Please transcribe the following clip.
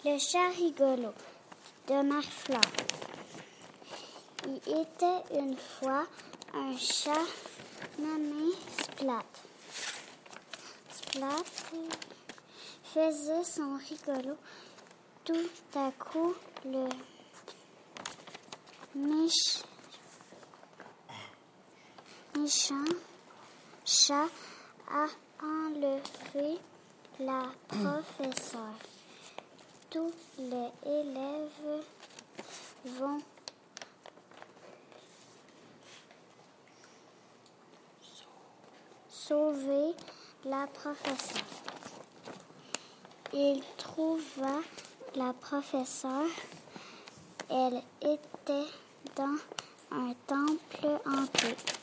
Le chat rigolo de Marfleur. Il était une fois un chat nommé Splat. Splat faisait son rigolo. Tout à coup, le méchant chat a enlevé la professeure. Tous les élèves vont sauver la professeure. Il trouva la professeure. Elle était dans un temple hanté.